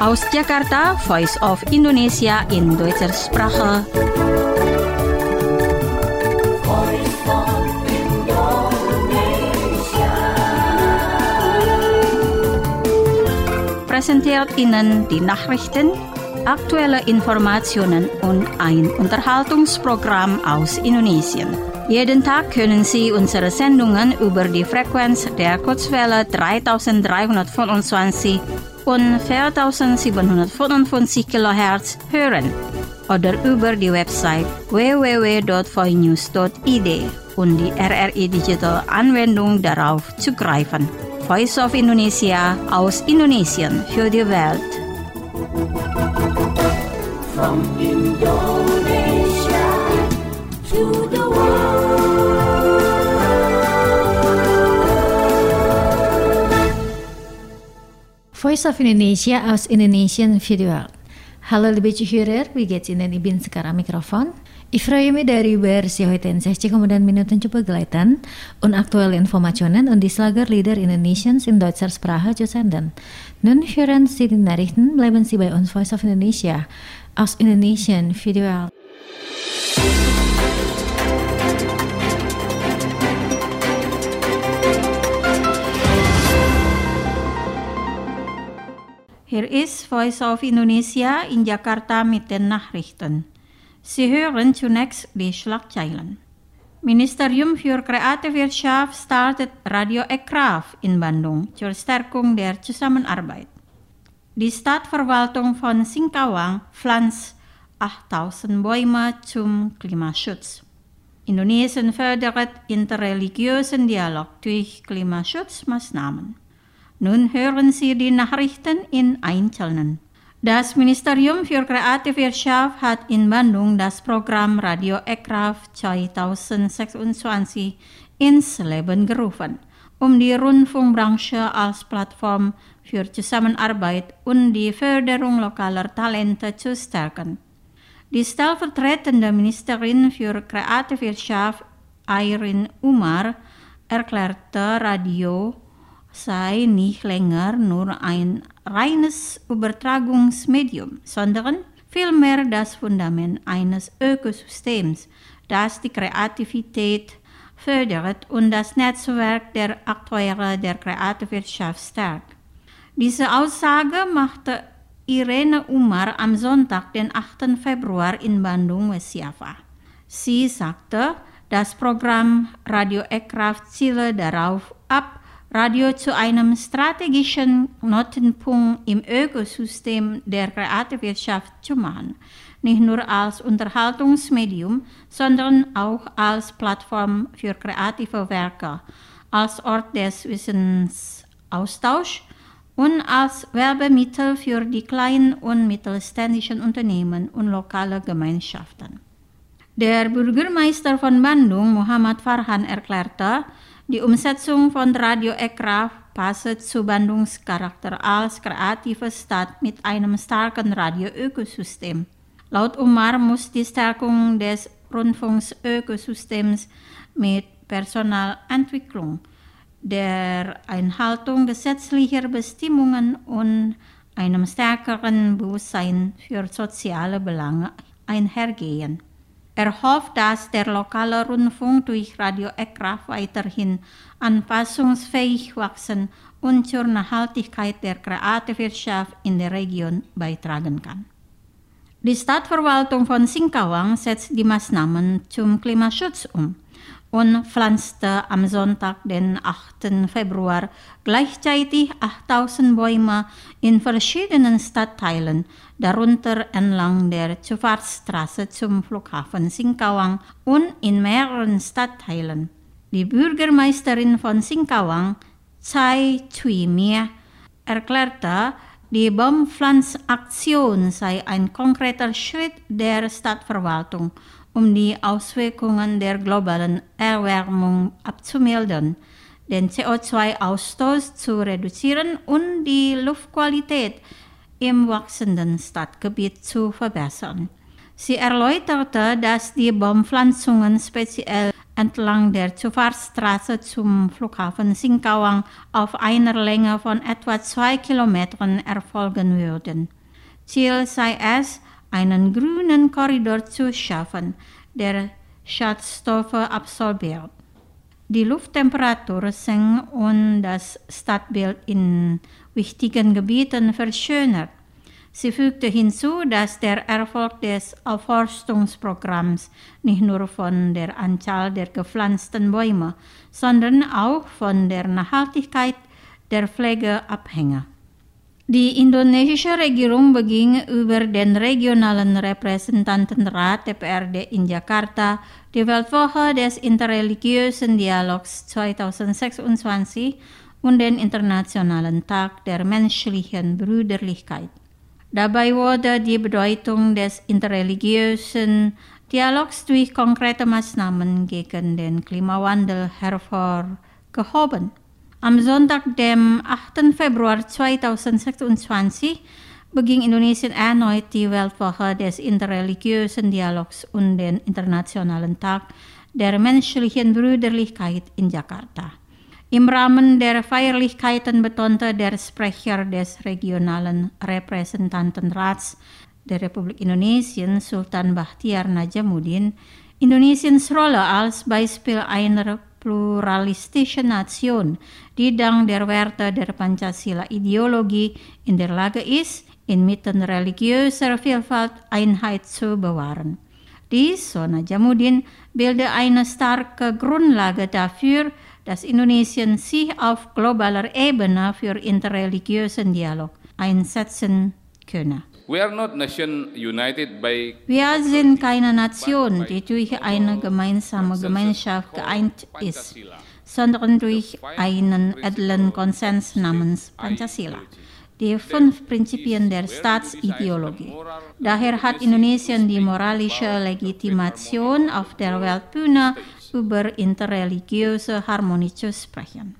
Aus Jakarta, Voice of Indonesia in Deutscher Sprache. Präsentiert Ihnen die Nachrichten, aktuelle Informationen und ein Unterhaltungsprogramm aus Indonesien. Jeden Tag können Sie unsere Sendungen über die Frequenz der Kurzwelle 3325 und 4755 kHz hören oder über die Website www.voinews.id und die RRI Digital Anwendung darauf zugreifen. Voice of Indonesia aus Indonesien für die Welt. From Indonesia to the world. Voice of Indonesia aus Indonesian für die Welt. Hallo liebe Zuhörer, wie geht's Ihnen? Ich bin sekarang Mikrofon. Ich freue mich darüber, Sie heute in 60 Minuten zu begleiten und aktuelle Informationen und die Schlagerlieder Indonesiens in deutscher Sprache zu senden. Nun hören Sie die Nachrichten, bleiben Sie bei uns Voice of Indonesia aus Indonesian für die Welt. Hier ist Voice of Indonesia in Jakarta mit den Nachrichten. Sie hören zunächst die Schlagzeilen. Ministerium für Kreativwirtschaft startet Radio Ekraf in Bandung zur Stärkung der Zusammenarbeit. Die Stadtverwaltung von Singkawang pflanzt 8000 Bäume zum Klimaschutz. Indonesien fördert interreligiösen Dialog durch Klimaschutzmaßnahmen. Nun hören Sie die Nachrichten in Einzelnen. Das Ministerium für Kreativwirtschaft hat in Bandung das Programm Radio Ekraf 2026 ins Leben gerufen, um die Rundfunkbranche als Plattform für Zusammenarbeit und die Förderung lokaler Talente zu stärken. Die stellvertretende Ministerin für Kreativwirtschaft Airin Umar erklärte, Radio sei nicht länger nur ein reines Übertragungsmedium, sondern vielmehr das Fundament eines Ökosystems, das die Kreativität fördert und das Netzwerk der Akteure der Kreativwirtschaft stärkt. Diese Aussage machte Irene Umar am Sonntag, den 8. Februar in Bandung Wesiafa. Sie sagte, das Programm Radio Ekraf ziele darauf ab, Radio zu einem strategischen Knotenpunkt im Ökosystem der Kreativwirtschaft zu machen, nicht nur als Unterhaltungsmedium, sondern auch als Plattform für kreative Werke, als Ort des Wissensaustauschs und als Werbemittel für die kleinen und mittelständischen Unternehmen und lokale Gemeinschaften. Der Bürgermeister von Bandung, Muhammad Farhan, erklärte, die Umsetzung von Radio Ekraf passe zu Bandungs Charakter als kreative Stadt mit einem starken Radioökosystem. Laut Umar muss die Stärkung des Rundfunksökosystems mit Personalentwicklung, der Einhaltung gesetzlicher Bestimmungen und einem stärkeren Bewusstsein für soziale Belange einhergehen. Er hofft, dass der lokale Rundfunk durch Radio Ekraf weiterhin anpassungsfähig wachsen und zur Nachhaltigkeit der Kreativwirtschaft in der Region beitragen kann. Die Stadtverwaltung von Singkawang setzt die Maßnahmen zum Klimaschutz um und pflanzte am Sonntag, den 8. Februar, gleichzeitig 8000 Bäume in verschiedenen Stadtteilen, darunter entlang der Zufahrtsstraße zum Flughafen Singkawang und in mehreren Stadtteilen. Die Bürgermeisterin von Singkawang, Tsai Cui-mia, erklärte, die Baumpflanzaktion sei ein konkreter Schritt der Stadtverwaltung, um die Auswirkungen der globalen Erwärmung abzumildern, den CO2-Ausstoß zu reduzieren und die Luftqualität im wachsenden Stadtgebiet zu verbessern. Sie erläuterte, dass die Baumpflanzungen speziell entlang der Zufahrtsstraße zum Flughafen Singkawang auf einer Länge von etwa 2 Kilometern erfolgen würden. Ziel sei es, einen grünen Korridor zu schaffen, der Schadstoffe absorbiert, die Lufttemperatur senkt und das Stadtbild in wichtigen Gebieten verschönert. Sie fügte hinzu, dass der Erfolg des Aufforstungsprogramms nicht nur von der Anzahl der gepflanzten Bäume, sondern auch von der Nachhaltigkeit der Pflege abhänge. Die indonesische Regierung beging über den regionalen Repräsentantenrat DPRD in Jakarta die Weltwoche des interreligiösen Dialogs 2026 und den Internationalen Tag der menschlichen Brüderlichkeit. Dabei wurde die Bedeutung des interreligiösen Dialogs durch konkrete Maßnahmen gegen den Klimawandel hervorgehoben. Am Sonntag, dem 8. Februar 2026, beging Indonesien erneut die Weltwoche des interreligiösen Dialogs und den Internationalen Tag der menschlichen Brüderlichkeit in Jakarta. Im Rahmen der Feierlichkeiten betonte der Sprecher des regionalen Repräsentantenrats der Republik Indonesien, Sultan Bahtiar Najamuddin, Indonesiens Rolle als Beispiel einer pluralistischen Nation, die dank der Werte der Pancasila-Ideologie in der Lage ist, inmitten religiöser Vielfalt Einheit zu bewahren. Dies, so Najamuddin, bildet eine starke Grundlage dafür, dass Indonesien sich auf globaler Ebene für interreligiösen Dialog einsetzen könne. We are not nation united by Wir sind keine Nation, die durch eine gemeinsame Gemeinschaft geeint ist, sondern durch einen edlen Konsens namens Pancasila, die 5 Prinzipien der Staatsideologie. Daher hat Indonesien die moralische Legitimation, auf der Weltbühne über interreligiöse Harmonie zu sprechen.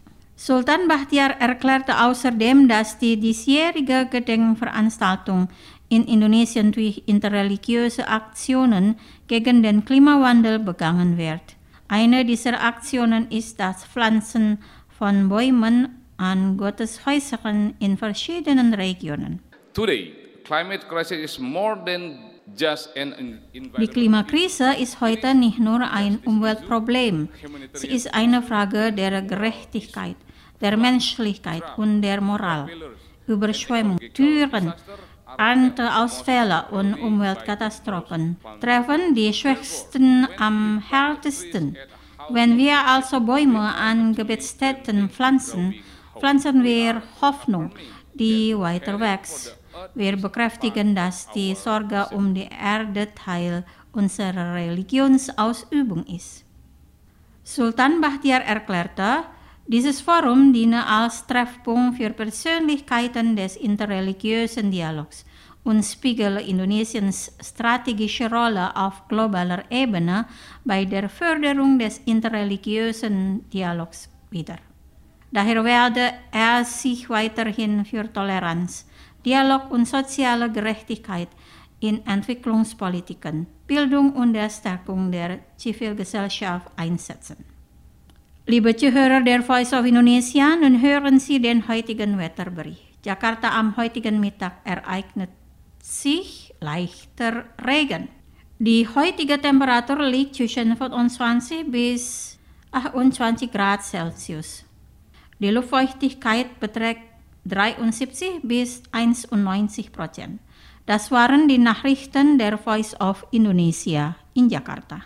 Sultan Bahtiar erklärte außerdem, dass die diesjährige Gedenkveranstaltung in Indonesien durch interreligiöse Aktionen gegen den Klimawandel begangen wird. Eine dieser Aktionen ist das Pflanzen von Bäumen an Gotteshäusern in verschiedenen Regionen. today. Climate crisis is more than just an Die environmental Klimakrise ist heute nicht nur ein Umweltproblem, sie ist eine Frage der Gerechtigkeit, der Menschlichkeit und der Moral. Überschwemmungen, Dürren, Ernteausfälle und Umweltkatastrophen treffen die Schwächsten am härtesten. Wenn wir also Bäume an Gebetsstätten pflanzen, pflanzen wir Hoffnung, die weiter wächst. Wir bekräftigen, dass die Sorge um die Erde Teil unserer Religionsausübung ist. Sultan Bahtiar erklärte, dieses Forum diene als Treffpunkt für Persönlichkeiten des interreligiösen Dialogs und spiegele Indonesiens strategische Rolle auf globaler Ebene bei der Förderung des interreligiösen Dialogs wider. Daher werde er sich weiterhin für Toleranz, Dialog und soziale Gerechtigkeit in Entwicklungspolitiken, Bildung und der Stärkung der Zivilgesellschaft einsetzen. Liebe Zuhörer der Voice of Indonesia, nun hören Sie den heutigen Wetterbericht. Jakarta am heutigen Mittag ereignet sich leichter Regen. Die heutige Temperatur liegt zwischen 25 bis 28 Grad Celsius. Die Luftfeuchtigkeit beträgt 73 bis 91%. Das waren die Nachrichten der Voice of Indonesia in Jakarta.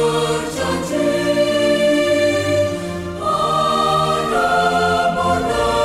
Berjanji, ada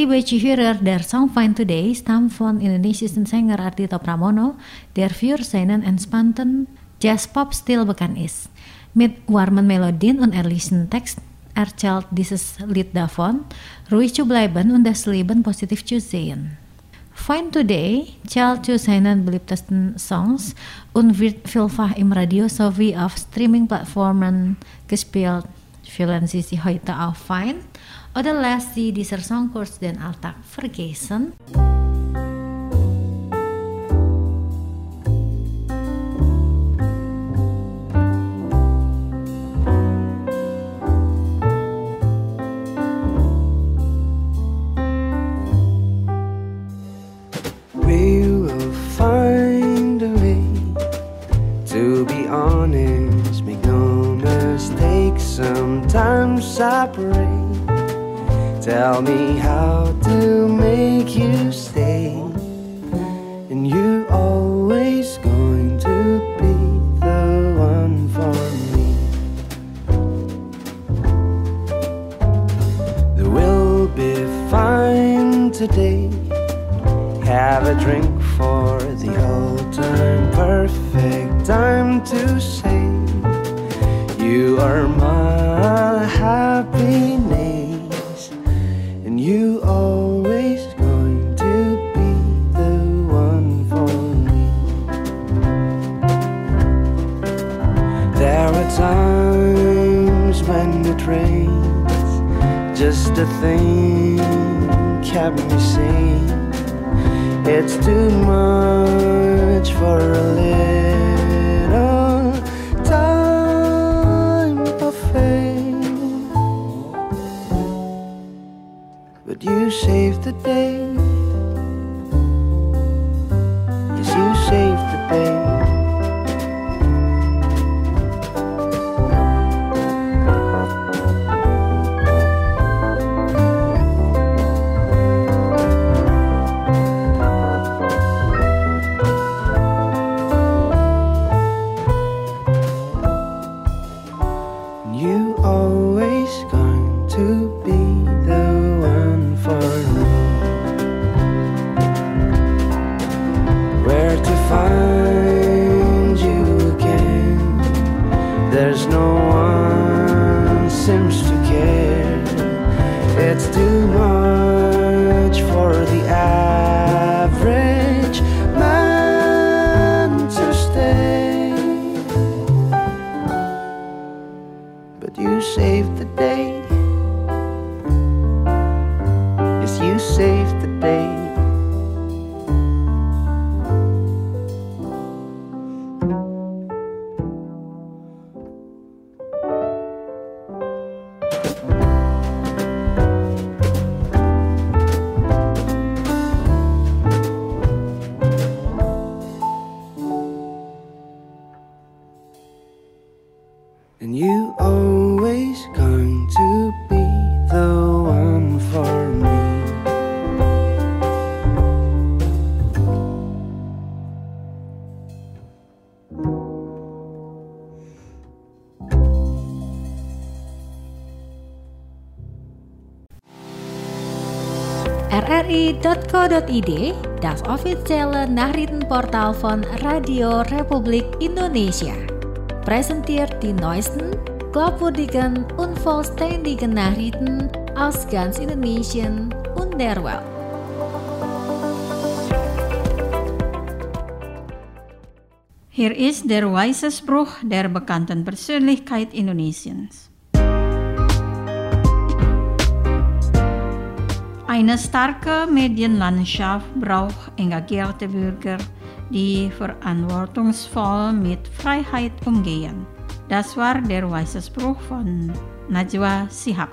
Liebe Zuhörer, der Song Fine Today stammt von indonesischen Sänger Ardhito Pramono, der für seinen entspannten Jazz-Pop-Stil bekannt ist. Mit warmen Melodien und ehrlichen Text erzählt dieses Lied davon, ruhig zu bleiben und das Leben positiv zu sehen. Fine Today zählt zu seinen beliebtesten Songs und wird vielfach im Radio sowie auf Streaming-Plattformen gespielt. Vielen Sie heute auch Fine oder lässt Sie dieser Song kurz den Alltag vergessen? We will find a way to be honest, make no mistakes, sometimes separate. Tell me how to make you stay, and you always going to be the one for me. There will be fine today. Have a drink for the old time, perfect time to say you are my happiness, and you always going to be the one for me. There are times when it rains, just a thing kept me sane. It's too much for a little time of fame, but you saved the day. Yes, you saved the day. And you always going to be the one for me. RRI.co.id, das offizielle Nachrichtenportal von Radio Republik Indonesia, präsentiert die neuesten, glaubwürdigen und vollständigen Nachrichten aus ganz Indonesien und der Welt. Hier ist der weise Spruch der bekannten Persönlichkeit Indonesiens. Eine starke Medienlandschaft braucht engagierte Bürger, die verantwortungsvoll mit Freiheit umgehen. Das war der weise Spruch von Najwa Shihab.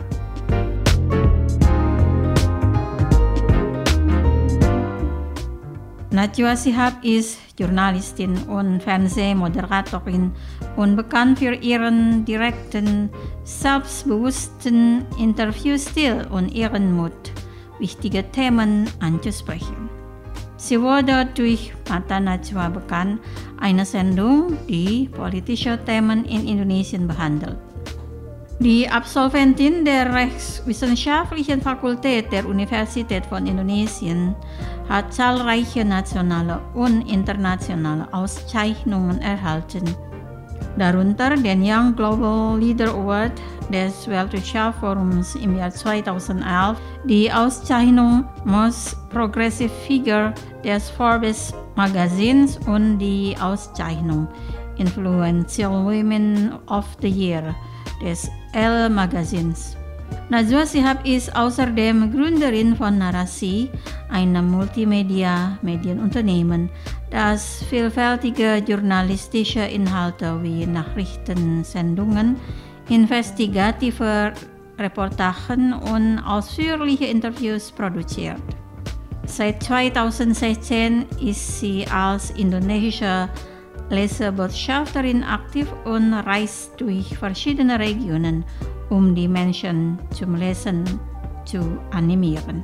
Najwa Shihab ist Journalistin und Fernsehmoderatorin und bekannt für ihren direkten, selbstbewussten Interviewstil und ihren Mut, wichtige Themen anzusprechen. Sie wurde durch Mata Najwa bekannt, eine Sendung, die politische Themen in Indonesien behandelt. Die Absolventin der Rechtswissenschaftlichen Fakultät der Universität von Indonesien hat zahlreiche nationale und internationale Auszeichnungen erhalten. Darunter den Young Global Leader Award des Weltwirtschaftsforums im Jahr 2011, die Auszeichnung Most Progressive Figure des Forbes Magazins und die Auszeichnung Influential Women of the Year des Elle Magazins. Najwa Shihab ist außerdem Gründerin von Narasi, einem Multimedia-Medienunternehmen, das vielfältige journalistische Inhalte wie Nachrichtensendungen, investigative Reportagen und ausführliche Interviews produziert. Seit 2016 ist sie als indonesische Lesebotschafterin aktiv und reist durch verschiedene Regionen, um die Menschen zum Lesen zu animieren.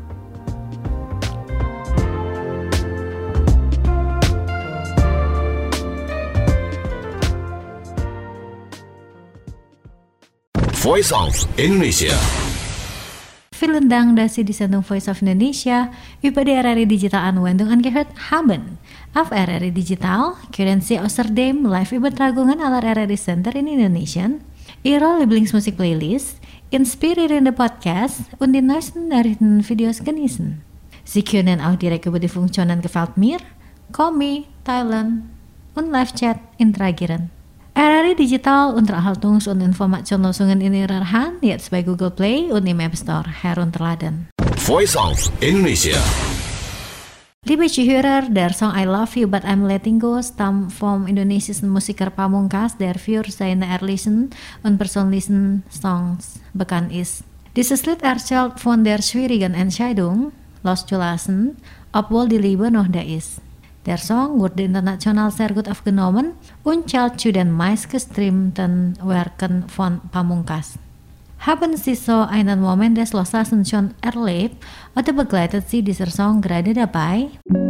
Voice of Indonesia. Vielen Dank, dass Sie die Sendung Voice of Indonesia über die RRI Digital Anwendung angehört haben. Auf RRI Digital kunnen Sie außerdem Live-Übertragungen aller RRI Center in Indonesien, Ihre Lieblingsmusikplaylist, inspirierende Podcasts und die neuesten Nachrichtenvideos genießen. Sie können auch direkt über die Funktionen Gefällt mir, Call Me, Thailand und Live-Chat interagieren. RRI Digital Unterhaltungs- und Informationslösungen in Ihrer Hand jetzt bei Google Play und im App Store herunterladen. Voice of Indonesia. Liebe Zuhörer, der Song I Love You But I'm Letting Go stammt vom indonesischen Musiker Pamungkas, der für seine ehrlichen und persönlichen Songs bekannt ist. Dieses Lied erzählt von der schwierigen Entscheidung, loszulassen, obwohl die Liebe noch da ist. Der Song wurde international sehr gut aufgenommen und zählt zu den meistgestreamten Werken von Pamungkas. Haben Sie so einen Moment des Loslassens schon erlebt oder begleitet Sie dieser Song gerade dabei?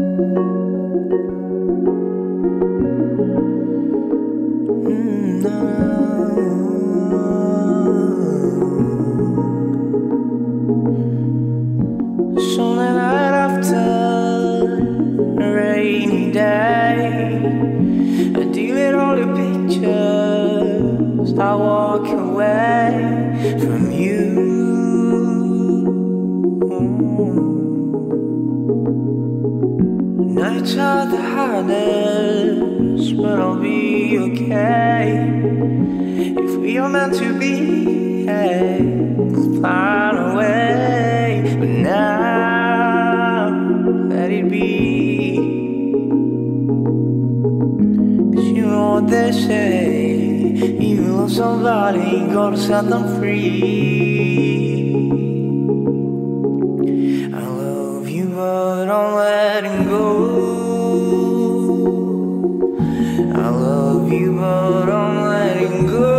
I walk away from you. Nights are the hardest, but I'll be okay. If we are meant to be, hey, we'll find a way. But now, let it be. 'Cause you know what they say, you love somebody, gotta set them free. I love you, but I'm letting go. I love you, but I'm letting go.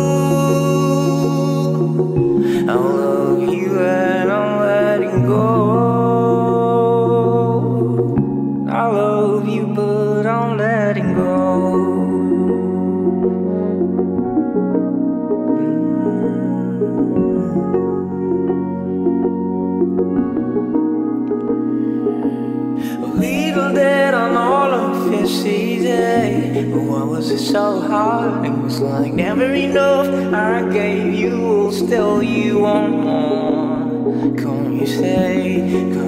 I love you, and I'm letting go. I love you, but I'm letting go. But why was it so hard? It was like never enough. I gave you, still you want more. Can't you say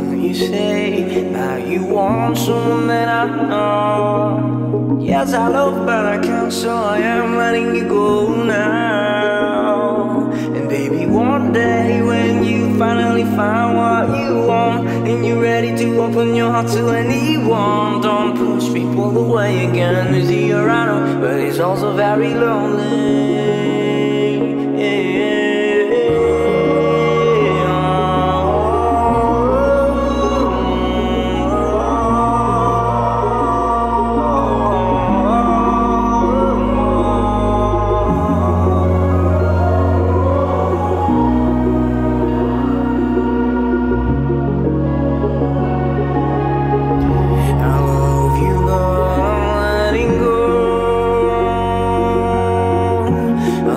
that you want someone that I know? Yes, I love, but I can't, so I am letting you go now. And baby, one day when you finally find what you want and you're ready to open your heart to anyone, don't push people away again. It's here, I know, but it's also very lonely. I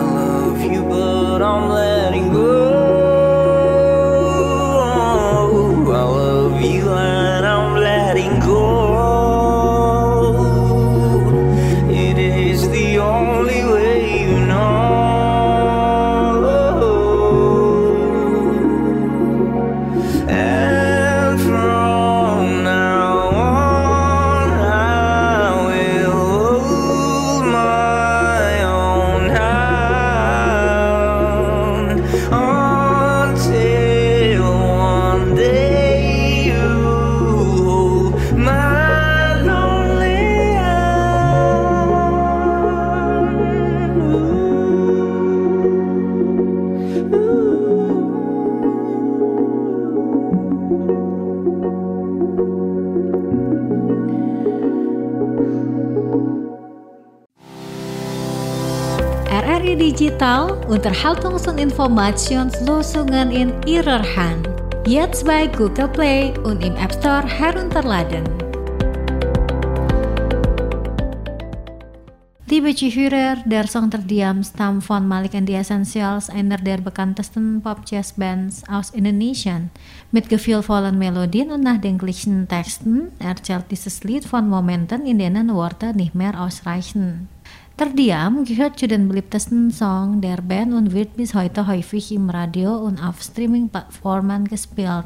digital Unterhaltungs- und Informationslösungen in Ihrer Hand. Jetzt bei Google Play und im App Store herunterladen. Liebe Zuhörer, der Song terdiam stammt von Malik and the Essentials, einer der bekanntesten Pop-Jazz-Bands aus Indonesien. Mit gefühlvollen Melodien und nachdenklichen Texten erzählt dieses Lied von Momenten, in denen Worte nicht mehr ausreichen. Terdiam gehört zu den beliebtesten Song der Band und wird bis heute häufig im Radio und auf Streaming-Plattformen gespielt.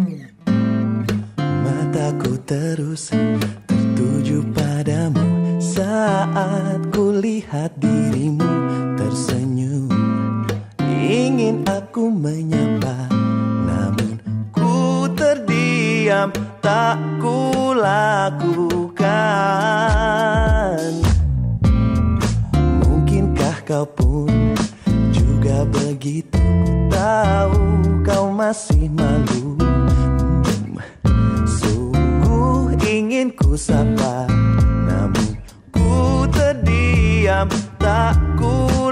Mataku terus tertuju padamu saat kulihat dirimu tersenyum. Ingin aku menyapa, namun ku terdiam, tak ku lakukan. Mungkinkah kau pun juga begitu? Tahu kau masih malu. Sungguh ingin ku sapa, namun ku terdiam, tak ku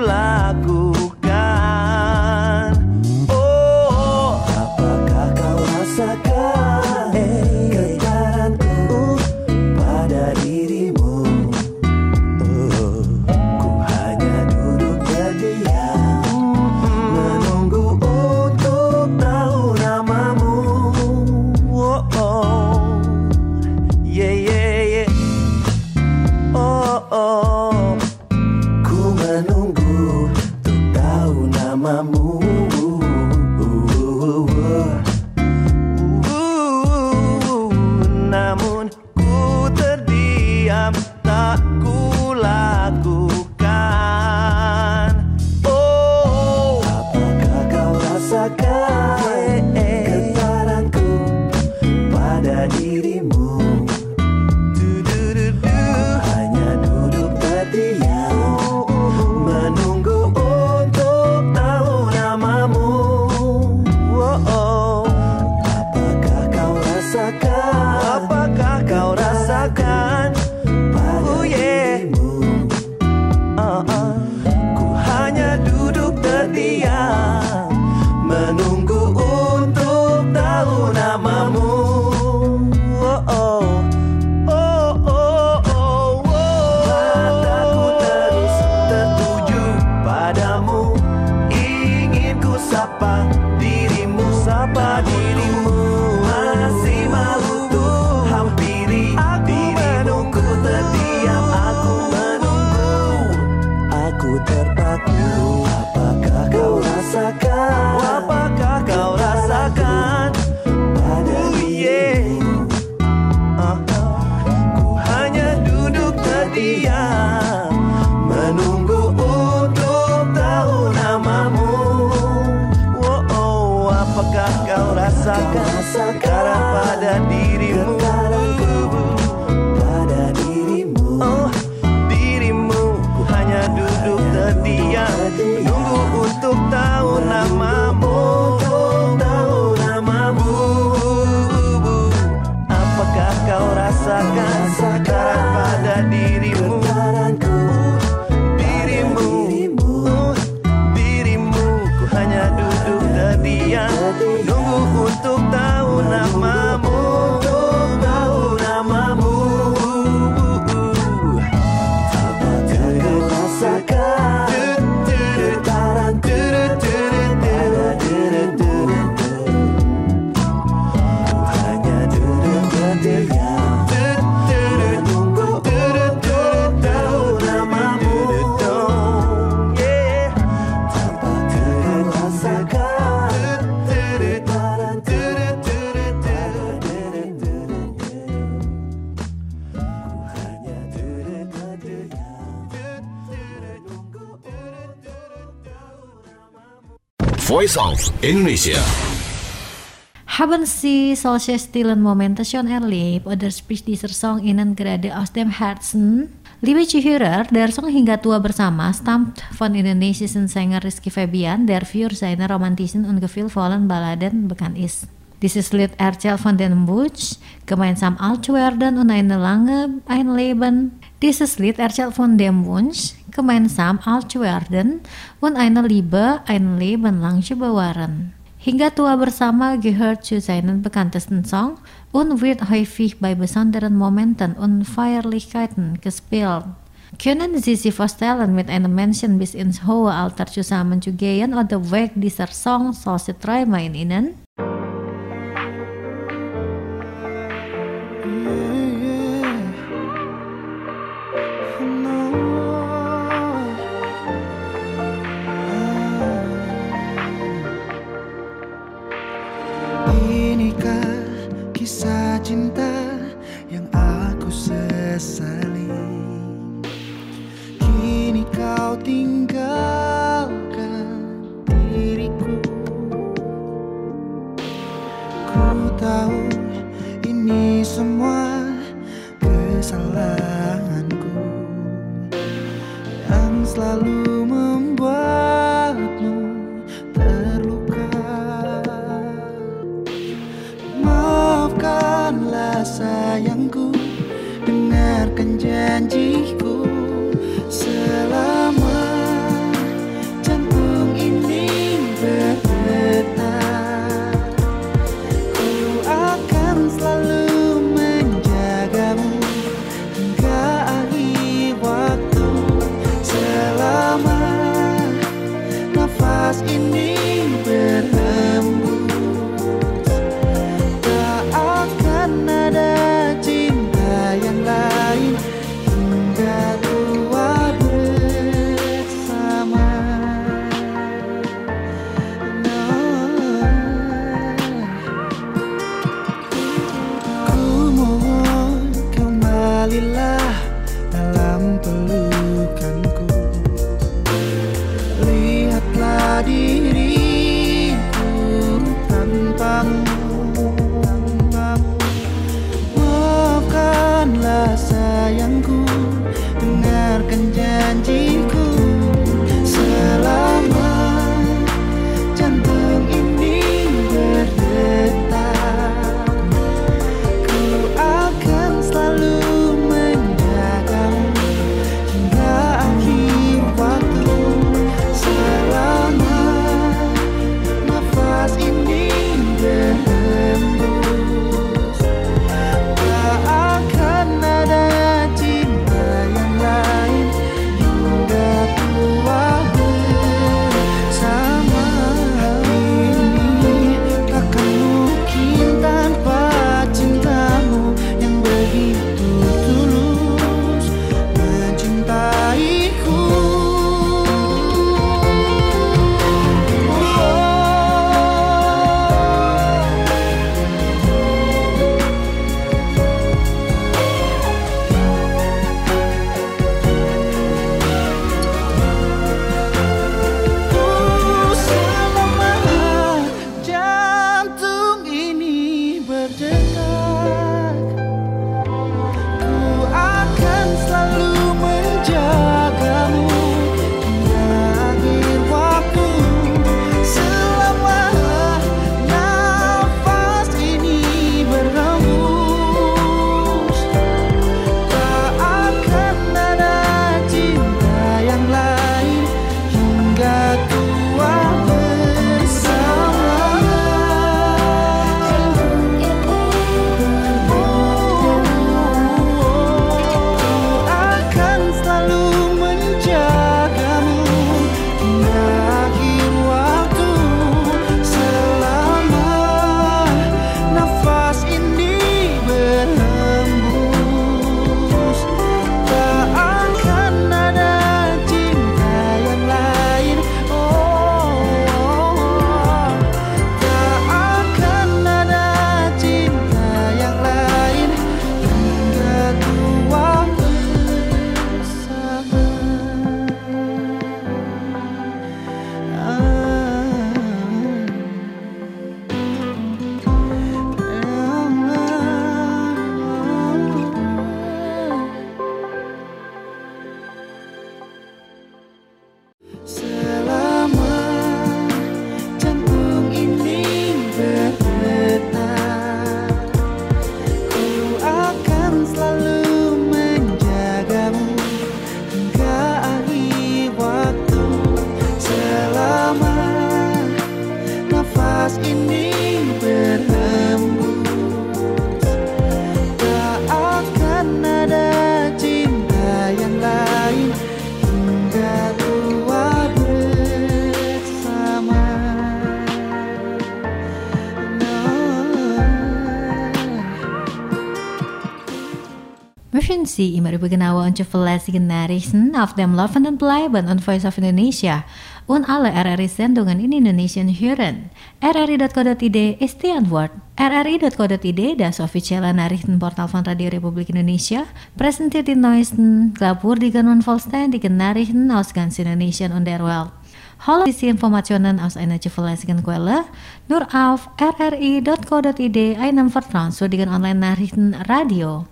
lakukan. Oh, apakah kau rasakan getaranku pada dirimu? Oh, ku hanya duduk terdiam, menunggu untuk tahu namamu. Oh, oh, yeah, yeah, yeah. Oh, ku menunggu untuk tahu namamu. Namun ku terdiam, tak ku lakukan. Oh, apakah kau rasakan getaranku pada dirimu? Hanya duduk terdiam, menunggu untuk tahu namamu. Oh, apakah kau rasakan? Apakah kau rasakan pada dirimu? Ku hanya duduk terdiam, menunggu untuk tahu namamu. Mataku terus tertuju padamu, ingin ku sapa dirimu, sapa dirimu. Masih malu tuh hampiri dirimu, ku terdiam, aku menunggu, aku terpaku. Apakah kau rasakan? Apakah kau rasakan pada dirimu? Ku hanya duduk terdiam, menunggu untuk tahu namamu. Oh, apakah kau rasakan sekarang pada dirimu? Pada dirimu, oh, dirimu. Ku hanya duduk terdiam, menunggu untuk tahu namamu. Tahu namamu. Apakah kau rasakan sekarang pada dirimu? Dirimu, dirimu. Ku hanya duduk terdiam, nunggu untuk tahu namamu. Tahu namamu. Apakah kau rasakan getaranku pada dirimu? Ku hanya duduk terdiam, menunggu untuk tahu namamu. Yeah. Apakah kau rasakan getaranku pada dirimu? Ku hanya duduk terdiam, menunggu untuk tahu namamu. Voice of Indonesia. Haben Sie solche stillen Momente schon erlebt oder spricht dieser Song Ihnen gerade aus dem Herzen? Liebe Zuhörer, der Song Hingga Tua Bersama stammt von indonesischen Sänger Rizky Febian, der für seine romantischen und gefühlvollen Balladen bekannt ist. Dieses Lied erzählt von den Wunsch, gemeinsam alt zu werden und ein Leben Dieses Lied erzählt von dem Wunsch, gemeinsam alt zu werden und eine Liebe, ein Leben lang zu bewahren. Hingga tua bersama gehört zu seinen bekanntesten Song und wird häufig bei besonderen Momenten und Feierlichkeiten gespielt. Können Sie sich vorstellen, mit einem Menschen bis ins hohe Alter zusammen zu gehen oder Weg dieser Song soll sie träumen in Ihnen? Inikah kisah cinta yang aku sesali? Kini kau tinggalkan diriku. Ku tahu ini semua kesalahanku yang selalu membuatmu terluka. Maafkanlah sayangku, dengarkan janjiku. Selama jantung ini berdetak, ku akan selalu menjagamu hingga akhir waktu. Selama nafas ini berhembus, tak akan ada cinta yang lain hingga Sie immer über genaue und zuverlässige Nachrichten auf dem Laufenden bleiben und Voice of Indonesia und alle RRI-Sendungen in Indonesian hören. RRI.co.id ist die Antwort. RRI.co.id, das offizielle Nachrichtenportal von Radio Republik Indonesia, präsentiert die neuesten, glaubwürdigen und vollständigen Nachrichten aus ganz Indonesien und der Welt. Hol diese Informationen aus einer zuverlässigen Quelle nur auf rri.co.id, einem vertrauenswürdigen Online-Nachrichtenradio.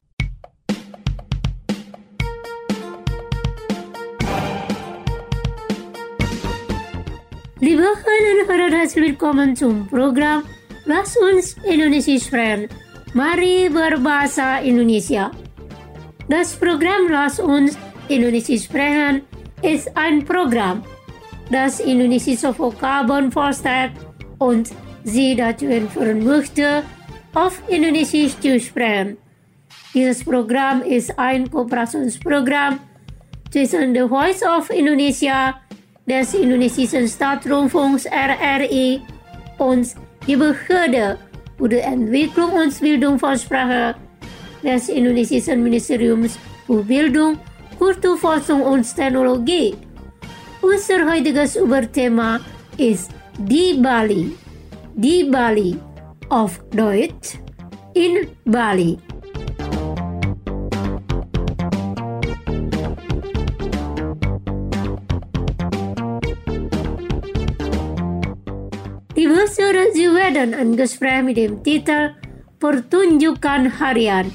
Liebe Hörerinnen und Hörer, herzlich willkommen zum Programm Lass uns Indonesia sprechen. Mari berbahasa Indonesia. Das Programm Lass uns Indonesia sprechen ist ein Programm, das indonesische Vokabeln vorstellt und Sie dazu entführen möchte, auf Indonesisch zu sprechen. Dieses Programm ist ein Kooperationsprogramm zwischen The Voice of Indonesia, des indonesischen Staatsrundfunks RRI und die Behörde für die Entwicklung und Bildung von Sprache des indonesischen Ministeriums für Bildung, Kulturforschung und Technologie. Unser heutiges Überthema ist die Bali auf Deutsch in Bali. Die Hörer, Sie werden ein Gespräch mit dem Titel Pertunjukan Harian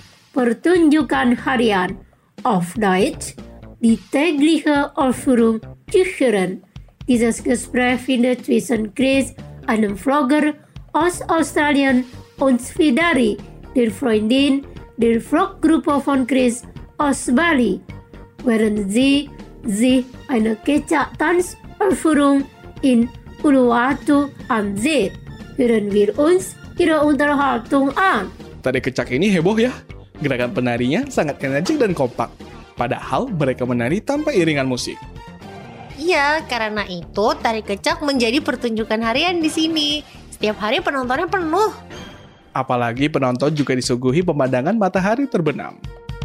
auf Deutsch, die tägliche Aufführung zu hören. Dieses Gespräch findet zwischen Chris, einem Vlogger aus Australien, und Fidari, der Freundin der Vloggruppe von Chris aus Bali, während sie sich eine Kecak-Tanzaufführung in Uluwatu ansehen. Hören wir uns ihre Unterhaltung an. Tari kecak ini heboh ya. Gerakan penarinya sangat energik dan kompak. Padahal mereka menari tanpa iringan musik. Iya, karena itu tari kecak menjadi pertunjukan harian di sini. Setiap hari penontonnya penuh. Apalagi penonton juga disuguhi pemandangan matahari terbenam.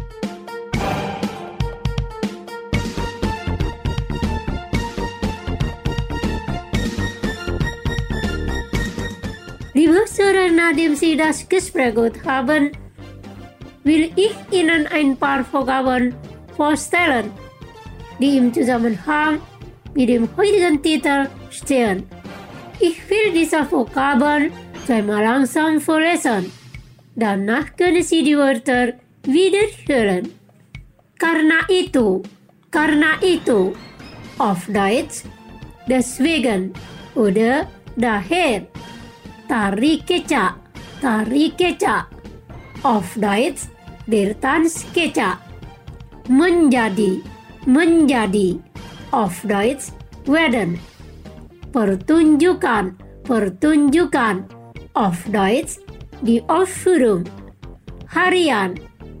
Liebe Hörer, nachdem Sie das Gespräch gehört haben, will ich Ihnen ein paar Vokabeln vorstellen, die im Zusammenhang mit dem heutigen Titel stehen. Ich will diese Vokabeln zweimal langsam vorlesen. Danach können Sie die Wörter wieder hören. Karena itu, auf Deutsch, deswegen oder daher. Tari kecak, auf Deutsch, der Tanz kecak. Menjadi, auf Deutsch, werden. Pertunjukan, auf Deutsch, die Aufführung. Harian,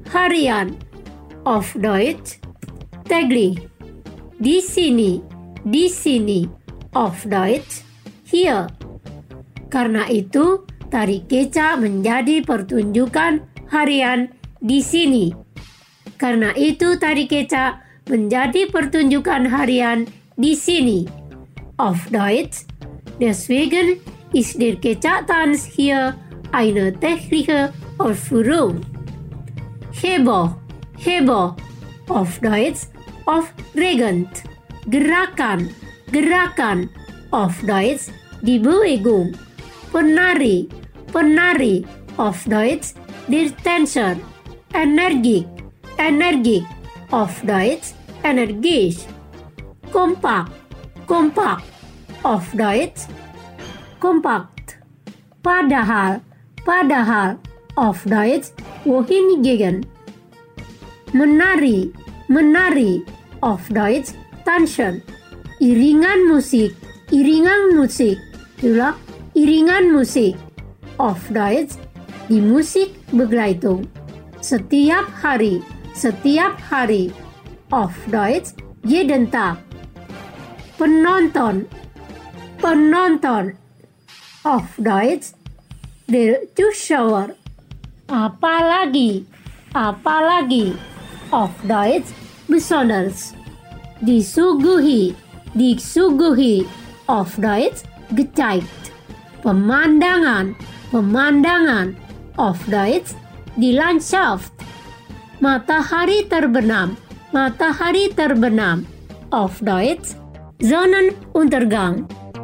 auf Deutsch, täglich. Di sini, auf Deutsch, hier. Karena itu, tari kecak menjadi pertunjukan harian di sini. Karena itu, tari kecak menjadi pertunjukan harian di sini. Auf Deutsch, deswegen ist der Kecak-Tanz hier eine tägliche Aufführung. Heboh, auf Deutsch, aufregend. Gerakan, auf Deutsch, die Bewegung. Penari, auf Deutsch, der Tänzer. Energik, auf Deutsch, energisch. Kompak, auf Deutsch, kompakt. Padahal, auf Deutsch, wohin gehen. Menari, auf Deutsch, tanzen. Iringan musik. Itulah iringan musik. Auf Deutsch, die Musikbegleitung. Setiap hari. Auf Deutsch, jeden Tag. Penonton. Auf Deutsch, der Zuschauer. Apalagi. Auf Deutsch besonders. Disuguhi, auf Deutsch gezeigt. Pemandangan, auf Deutsch die Landschaft. Matahari terbenam, auf Deutsch Sonnenuntergang.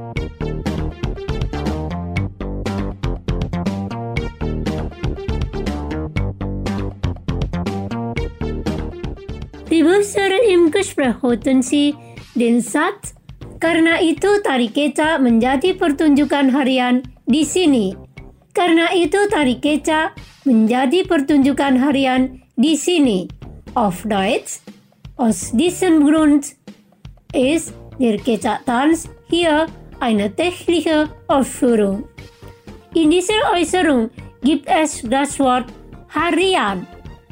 Die Besar im Gespräch hatten sie den Satz, karena itu tari kecak menjadi pertunjukan harian di sini. Karena itu tari kecak menjadi pertunjukan harian di sini. Auf Deutsch, aus diesem Grund ist der Kecak-Tanz hier eine tägliche Aufführung. In dieser Äußerung gibt es das Wort harian.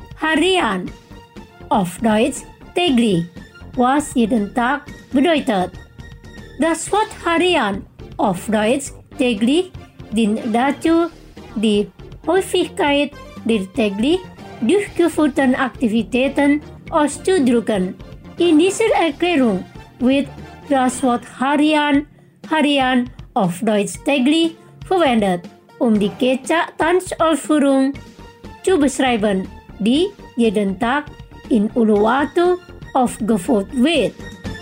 Auf Deutsch täglich, was jeden Tag bedeutet. Das Wort harian auf Deutsch täglich dient dazu, die Häufigkeit der täglich durchgeführten Aktivitäten auszudrücken. In dieser Erklärung wird das Wort harian auf Deutsch täglich verwendet, um die Kecak-Tanzausführung zu beschreiben, die jeden Tag in Uluwatu aufgeführt wird.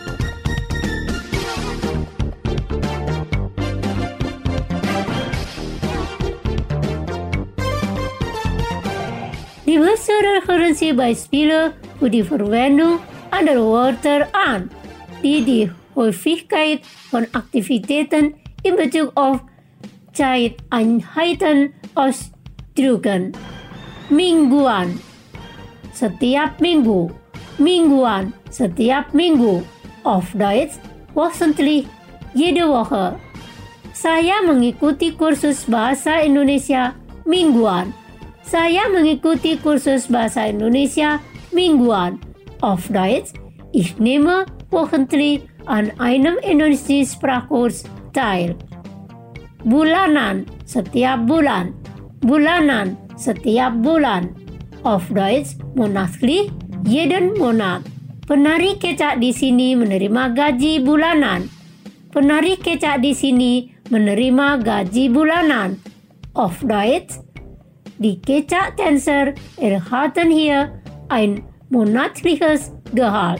Die bessere hören Sie Beispiele für die Verwendung anderer Wörter an, die die Häufigkeit von Aktivitäten in Bezug auf Zeiteinheiten ausdrücken. Mingguan, setiap minggu. Mingguan, setiap minggu. Auf Deutsch, wöchentlich, jede Woche. Saya mengikuti kursus bahasa Indonesia mingguan. Saya mengikuti kursus bahasa Indonesia mingguan. Auf Deutsch, ich nehme wöchentlich an einem indonesianischen Sprachkurs teil. Bulanan, setiap bulan. Bulanan, setiap bulan. Auf Deutsch, monatlich, jeden Monat. Penari kecak di sini menerima gaji bulanan. Penari kecak di sini menerima gaji bulanan. Auf Deutsch, die Kecak-Tänzer erhalten hier ein monatliches Gehalt.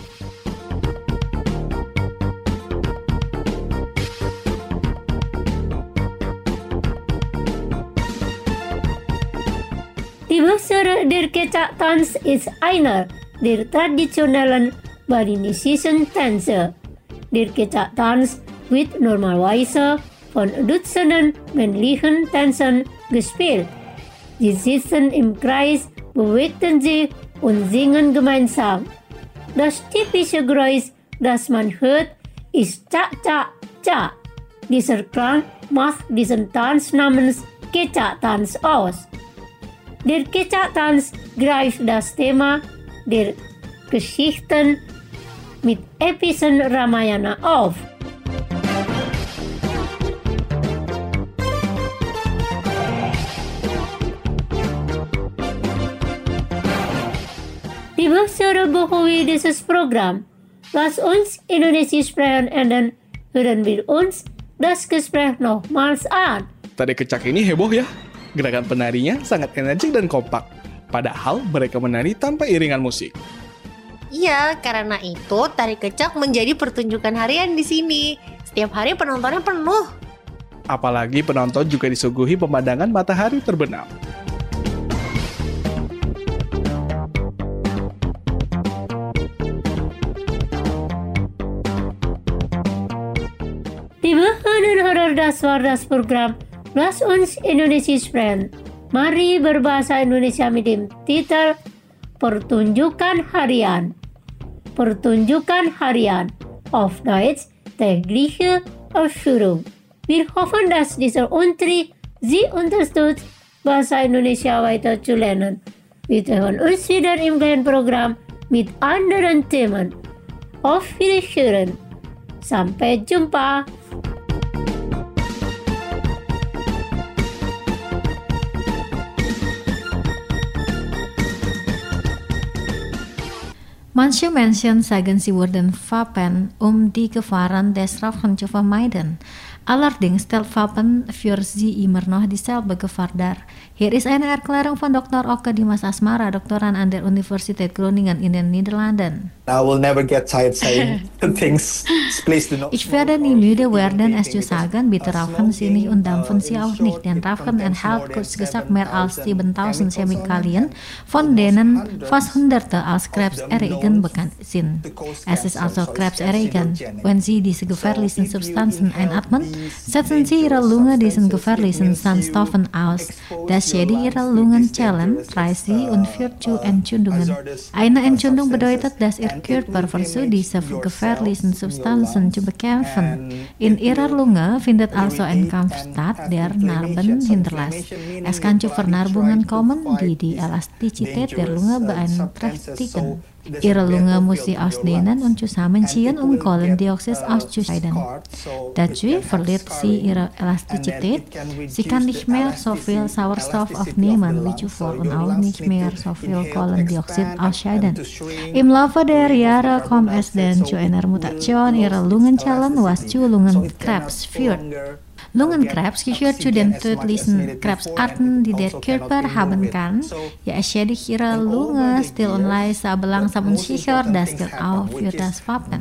Die Besar der Kecak-Tanz ist einer der traditionellen balinesischen Tänze. Der Kecak-Tanz wird normalerweise von Dutzenden männlichen Tänzern gespielt. Sie sitzen im Kreis, bewegen sich und singen gemeinsam. Das typische Geräusch, das man hört, ist Cak-Cak-Cak. Dieser Klang macht diesen Tanz namens Kecak-Tanz aus. Der Kecak-Tanz greift das Thema der Geschichten mit epischen Ramayana auf. Die Besar Bohoi dieses Programm. Lass uns Indonesisch sprechen und dann hören wir uns das Gespräch nochmals an. Tari kecak ini heboh ya. Gerakan penarinya sangat energik dan kompak. Padahal mereka menari tanpa iringan musik. Iya, karena itu tari kecak menjadi pertunjukan harian di sini. Setiap hari penontonnya penuh. Apalagi penonton juga disuguhi pemandangan matahari terbenam. Die Behörden das Program Lass uns Indonesisch sprechen. Mari berbahasa Indonesia mit dem Titel Pertunjukan Harian. Pertunjukan Harian. Auf Deutsch tägliche Ausführung. Wir hoffen, dass dieser Unterricht Sie unterstützt, Bahasa Indonesia weiter zu lernen. Wir treffen uns wieder im gleichen Programm mit anderen Themen. Auf Wiederhören. Sampai jumpa. Manche Menschen sagen, sie wurden Waffen die Gefahren des Rauchen zu vermeiden. Allerdings stellt Waffen für sie immer noch dieselbe Gefahr dar. Hier ist eine Erklärung von Dr. Oke Dimas Asmara, Doktorand an der Universität Groningen in den Niederlanden. I will never get tired saying things. Please do not. Ich werde nie müde werden, es zu sagen, bitte rauchen Sie nicht und dampfen Sie auch nicht, denn Rauchen enthält kurz gesagt mehr als 7000 Chemikalien, von denen fast Hunderte als krebserregend bekannt sind. Es ist also krebserregend. Wenn Sie diese gefährlichen Substanzen einatmen, setzen Sie Ihre Lunge diesen gefährlichen Sandstoffen aus. Das schädigt Ihre Lungenzellen, reißt sie und führt zu Entzündungen. Eine Entzündung bedeutet, dass Ihr Körper versucht, diese gefährlichen Substanzen zu bekämpfen. In Ihrer Lunge findet also ein Kampf statt, der Narben hinterlässt. Es kann zu Vernarbungen kommen, die die Elastizität der Lunge beeinträchtigen. Ihre Lunge muss sie ausdehnen und zusammenziehen, um Kohlendioxid auszuscheiden. Dazu verliert sie ihre Elastizität. Sie kann nicht mehr so viel Sauerstoff aufnehmen wie zuvor und auch nicht mehr so viel Kohlendioxid ausscheiden. Im Laufe der Jahre kommt es dann zu einer Mutation ihrer Lungenzellen, was zu Lungenkrebs führt. Lungenkrebs gehört zu den tödlichen Krebsarten, die der Körper haben kann. Ja, es schädigt ihre Lunge still und leise, aber langsam und sicher. Das gilt auch für das Vapen.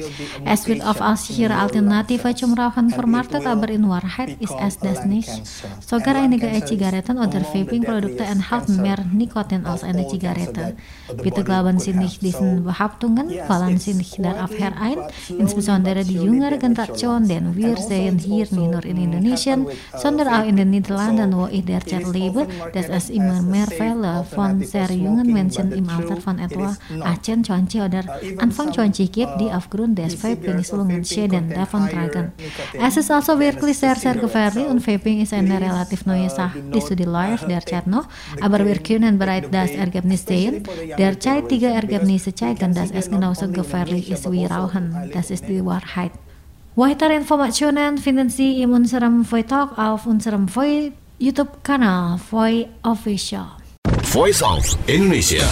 Es wird oft als sichere Alternative zum Rauchen vermarktet, aber in Wahrheit ist es das nicht. Sogar einige E-Zigaretten oder Vaping-Produkte enthalten mehr Nikotin als eine Zigarette. Bitte glauben Sie nicht diesen Behauptungen, fallen Sie nicht darauf herein, insbesondere die jüngere Generation, denn wir sehen hier nicht nur in Indonesien, sondern auch in den Niederlanden, wo ich derzeit lebe, dass es immer mehr Fälle von sehr jungen Menschen im Alter von etwa 18, 20 oder Anfang 20 gibt, die aufgrund des Vapings Lungenschäden davontragen. Es ist also wirklich sehr, sehr gefährlich und Vaping ist eine relativ neue Sache. Die Studie läuft derzeit noch, aber wir können bereits das Ergebnis sehen. Derzeitige Ergebnisse zeigen, dass es genauso gefährlich ist wie Rauchen. Das ist die Wahrheit. Weitere Informationen finden Sie in unserem Voi Talk auf unserem Voi YouTube-Kanal Voi Official. Voice of Indonesia.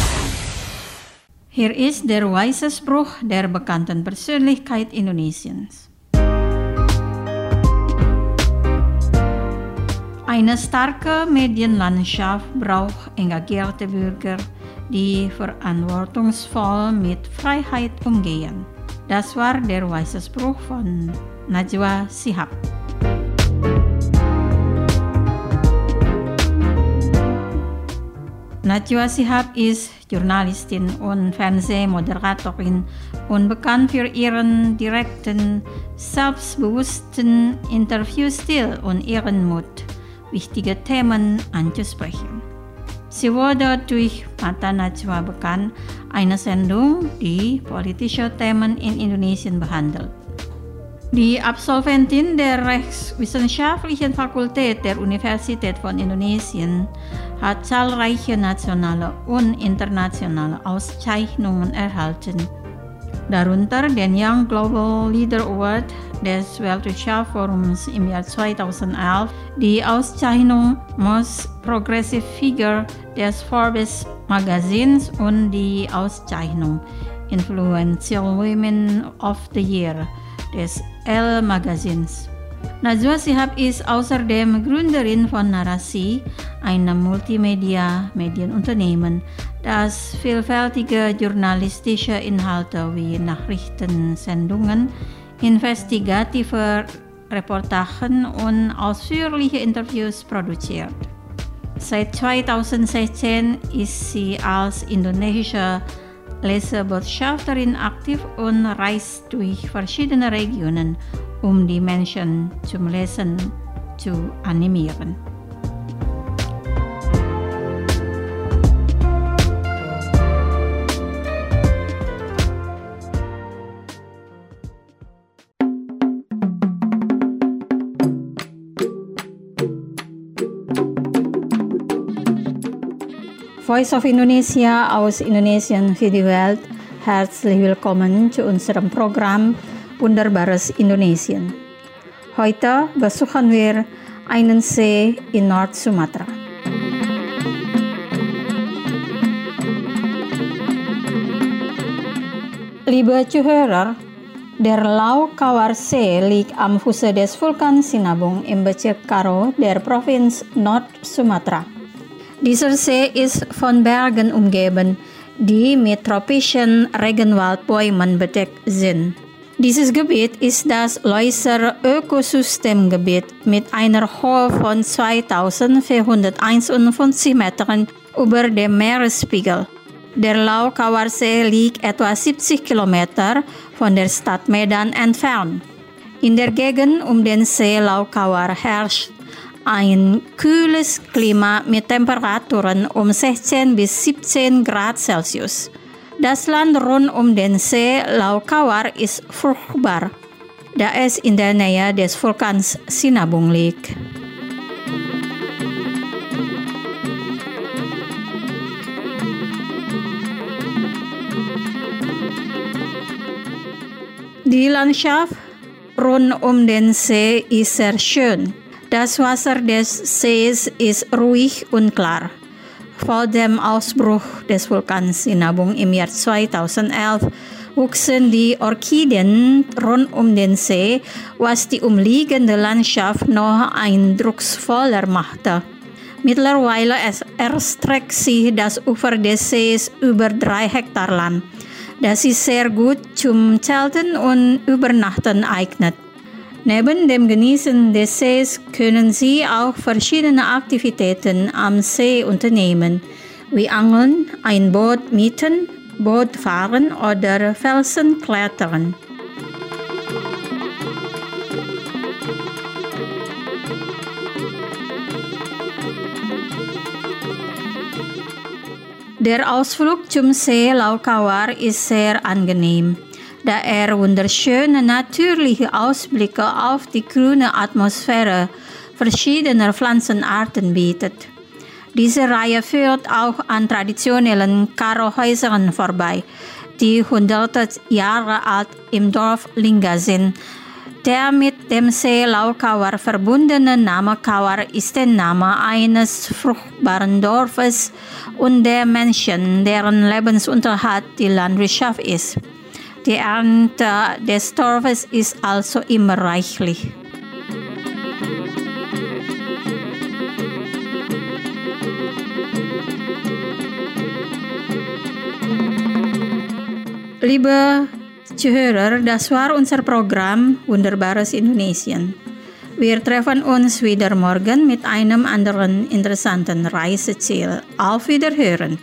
Hier ist der Weisespruch der bekannten Persönlichkeit Indonesiens. Eine starke Medienlandschaft braucht engagierte Bürger, die verantwortungsvoll mit Freiheit umgehen. Das war der Weisespruch von Najwa Shihab. Najwa Shihab ist Journalistin und Fernsehmoderatorin und bekannt für ihren direkten, selbstbewussten Interviewstil und ihren Mut, wichtige Themen anzusprechen. Sie wurde durch Mata Najwa bekannt, eine Sendung, die politische Themen in Indonesien behandelt. Die Absolventin der Rechtswissenschaftlichen Fakultät der Universität von Indonesien hat zahlreiche nationale und internationale Auszeichnungen erhalten, darunter den Young Global Leader Award des Weltwirtschaftsforums im Jahr 2011, die Auszeichnung Most Progressive Figure des Forbes Magazins und die Auszeichnung Influential Women of the Year des Elle Magazins. Najwa Shihab ist außerdem Gründerin von Narasi, einem Multimedia-Medienunternehmen, das vielfältige journalistische Inhalte wie Nachrichtensendungen, investigative Reportagen und ausführliche Interviews produziert. Seit 2016 ist sie als indonesische Lesebotschafterin aktiv und reist durch verschiedene Regionen, um die Menschen zum Lesen zu animieren. Voice of Indonesia aus Indonesien für die Welt. Herzlich willkommen zu unserem Programm Wunderbares Indonesien. Heute besuchen wir einen See in Nord-Sumatra. Liebe Zuhörer, der Laukawar See liegt am Fuße des Vulkans Sinabung im Bezirk Karo der Provinz Nord-Sumatra. Dieser See ist von Bergen umgeben, die mit tropischen Regenwaldbäumen bedeckt sind. Dieses Gebiet ist das Leuser Ökosystemgebiet mit einer Höhe von 2451 Metern über dem Meeresspiegel. Der Laukawar See liegt etwa 70 Kilometer von der Stadt Medan entfernt. In der Gegend um den See Laukawar herrscht ein kühles Klima mit Temperaturen um 16 bis 17 Grad Celsius. Das Land rund um den See Laukawar ist fruchtbar, da es in der Nähe des Vulkans Sinabung liegt. Die Landschaft rund um den See ist sehr schön. Das Wasser des Sees ist ruhig und klar. Vor dem Ausbruch des Vulkans Sinabung im Jahr 2011 wuchsen die Orchideen rund um den See, was die umliegende Landschaft noch eindrucksvoller machte. Mittlerweile erstreckt sich das Ufer des Sees über 3 Hektar Land. Das ist sehr gut zum Zelten und Übernachten eignet. Neben dem Genießen des Sees können Sie auch verschiedene Aktivitäten am See unternehmen, wie Angeln, ein Boot mieten, Boot fahren oder Felsen klettern. Der Ausflug zum See Laukawar ist sehr angenehm, da er wunderschöne natürliche Ausblicke auf die grüne Atmosphäre verschiedener Pflanzenarten bietet. Diese Reihe führt auch an traditionellen Karo-Häusern vorbei, die hunderte Jahre alt im Dorf Lingga sind. Der mit dem See Laukawar verbundene Name Kawar ist der Name eines fruchtbaren Dorfes und der Menschen, deren Lebensunterhalt die Landwirtschaft ist. Die Ernte des Dorfes ist also immer reichlich. Liebe Zuhörer, das war unser Programm Wunderbares Indonesien. Wir treffen uns wieder morgen mit einem anderen interessanten Reiseziel. Auf Wiederhören!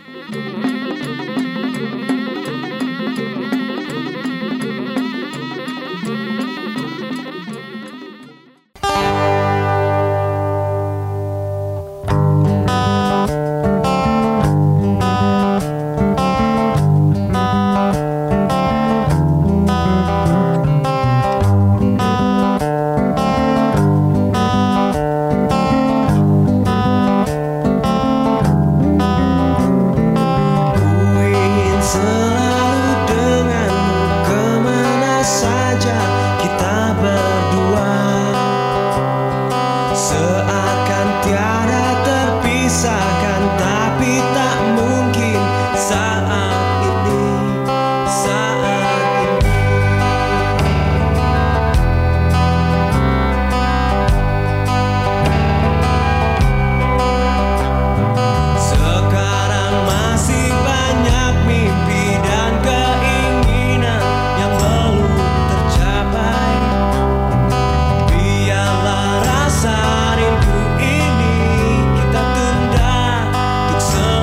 Rasa rindu ini kita tunda untuk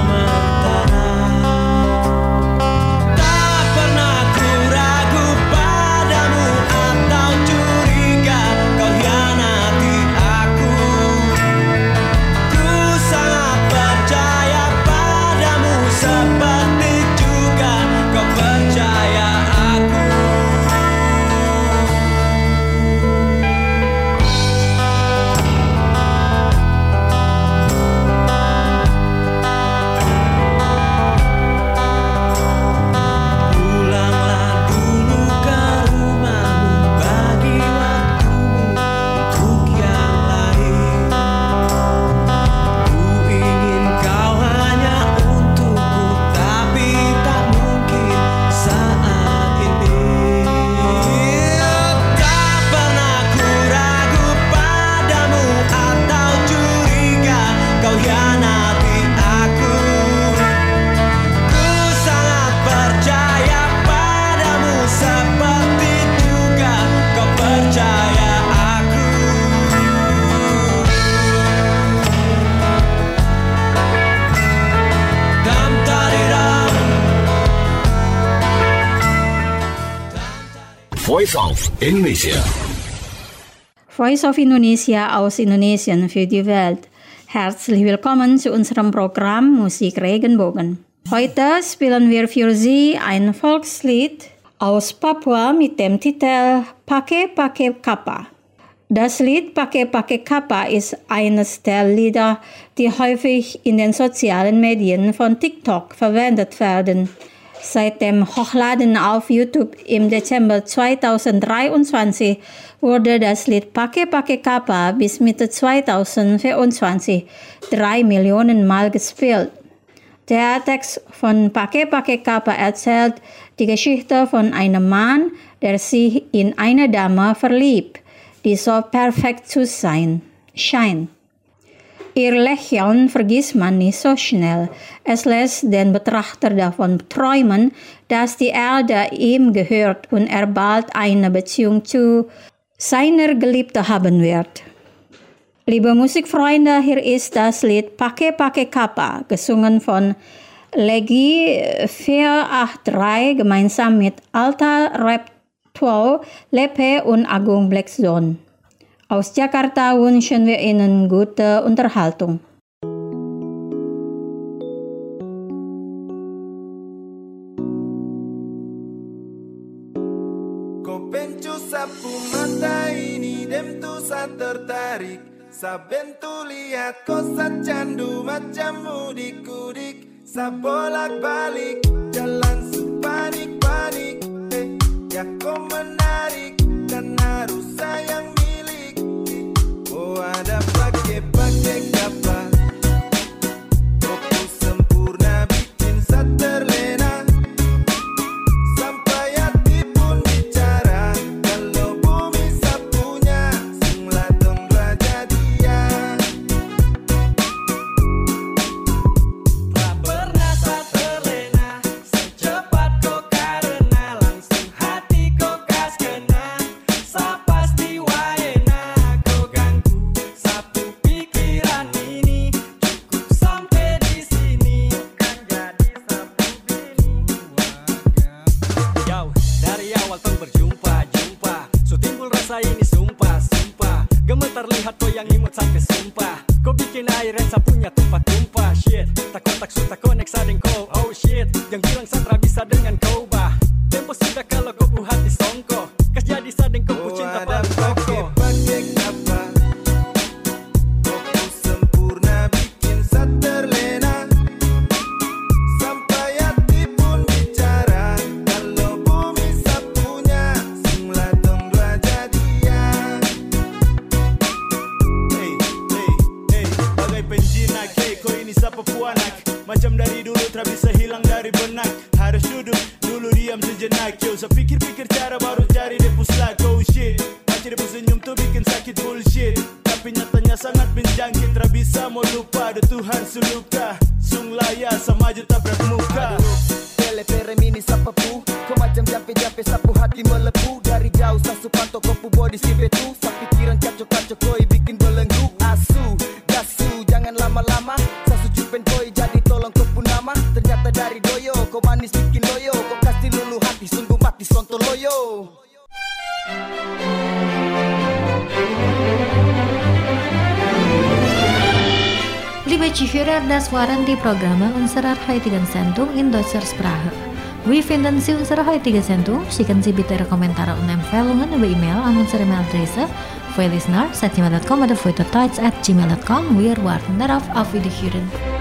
Voice of Indonesia. Voice of Indonesia aus Indonesien für die Welt. Herzlich willkommen zu unserem Programm Musik Regenbogen. Heute spielen wir für Sie ein Volkslied aus Papua mit dem Titel Pake Pake Kapa. Das Lied Pake Pake Kapa ist eines der Lieder, die häufig in den sozialen Medien von TikTok verwendet werden. Seit dem Hochladen auf YouTube im Dezember 2023 wurde das Lied Pake Pake Kapa bis Mitte 2024 3 Millionen Mal gespielt. Der Text von Pake Pake Kapa erzählt die Geschichte von einem Mann, der sich in eine Dame verliebt, die so perfekt zu sein scheint. Ihr Lächeln vergisst man nicht so schnell. Es lässt den Betrachter davon träumen, dass die Erde ihm gehört und er bald eine Beziehung zu seiner Geliebten haben wird. Liebe Musikfreunde, hier ist das Lied Pake Pake Kapa, gesungen von Legi 483 gemeinsam mit Alta Rap 12, Lepe und Agung Blackzone. Aus Jakarta wünschen wir Ihnen gute Unterhaltung. Kau pencu sapu mata ini dem tu sa tertarik. Saben tu lihat kau sa candu macam mudik-kudik. Sa bolak-balik jalan sepanik-panik. Ya kau menarik dan harus sayang milik. Oh ada pake-pake kapa. Kopu sempurna bikin sa terlena. Sampai hati pun bicara. Kalau bumi sapunya sunglah dong raja dia. Tak pernah sa terlena. Secepat kau karena langsung hati kau kas kena. Sa pasti waena kau ganggu sapu pikiran ini. Cukup sampai di sini kan jadi sapu bini. Yo, dari awal tong berjumpa so timbul rasa ini sumpah gemetar lihat kau yang imut sampai sumpah. Kau bikin air yang sapunya tumpah-tumpah. Shit, tak kontak sudah connect sadeng kau. Oh shit, yang bilang satra bisa dengan kau bah. Tempo sudah kalau kau pu hati songko. Kas jadi sadeng kau pu cinta paling pokok. Pake kapa. Kopu sempurna bikin sa terlena. Sampai hati pun bicara. Kalau bumi sapunya sunglah dong raja dia. Hey, bagai penjinak. Hey, kau ini siapa puanak? Macam dari dulu tak bisa hilang dari benak. Harus duduk dulu diam sejenak. Yo, saya pikir-pikir cara baru cari dia puslak. Oh shit, macam dia senyum tuh bikin sakit bullshit. Tapi nyatanya sangat menjangkit. Tak bisa mau lupa ada Tuhan suluka. Sung laya sama aja tabrak muka. Pere mini sapapu. Kau macam jampe-jampe sapu hati melepuh. Dari jauh sasu pantau kopu body si betu. Sa pikiran kacau-kacau koi bikin belenggu. Asu, gasu, jangan lama-lama. Sasu cupen koi jadi tolong kopu nama. Ternyata dari doyo, kau manis bikin loyo. Kau kasih lulu hati sungguh mati sonto loyo. Liebe Zuhörer, das waren die Programme unserer heutigen Sendung in deutscher Sprache. Wie finden Sie unsere heutige Sendung? Schicken Sie bitte Ihre Kommentare und Empfehlungen über E-Mail an unsere E-Mail-Adresse voilistener@gmail.com oder voitotoits@gmail.com. Wir warten darauf. Auf Wiederhören.